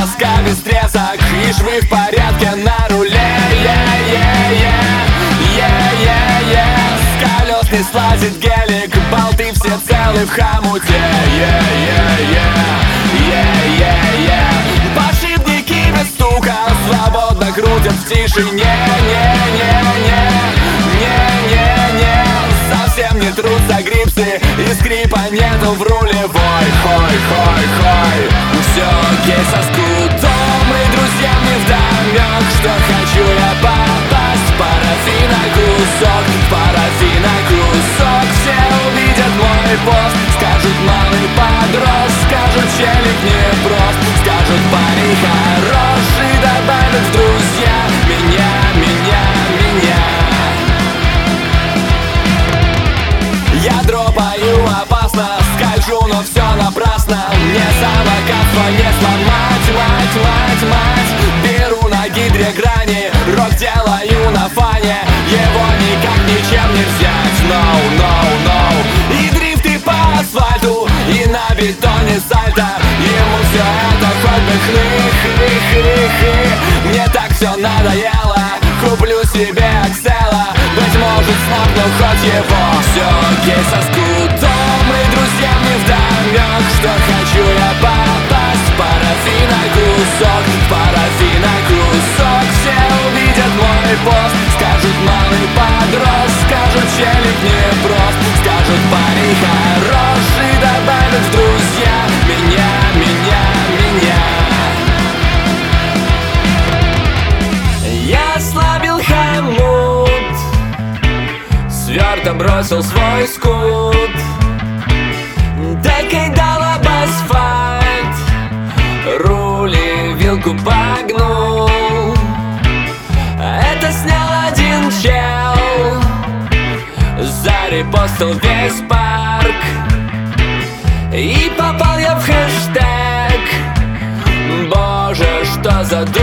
Маска без тресок и швы в порядке на руле. С колес не слазит гелик, болты все целы в хомуте. Подшипники без стука свободно крутят в тишине. Совсем не трутся грипсы и скрипа нету в рулевой. Хой. Все окей со скутом и друзьям не вдомек, что хочу я попасть в парафина кусок. Все увидят мой пост, скажут малый подрос, скажут челик непрост, скажут парень хороший, добавят в друзья меня. Я дропаю опасно, скольжу, но все напрасно. Мне самокатство не сломать, мать. Беру на гидре грани, рок делаю на фане, его никак ничем не взять. No. И дрифты по асфальту, и на бетоне сальто. Ему все это хоть бы хны. Мне так все надоело, куплю себе Аксела, быть может снапну хоть его. Все окей со скутом и друзьям не вдомек, что хочу я попасть в парафина кусок. Все увидят мой пост, скажут малый подрос, скажут челик непрост, скажут парень хороший, добавят в друзья меня. Я ослабил хомут, сверто бросил свой скут, тыкой дал об асфальт, рули вилку погнул. Это снял один чел, зарепостил весь парк, и попал я в хэштег. Боже, что за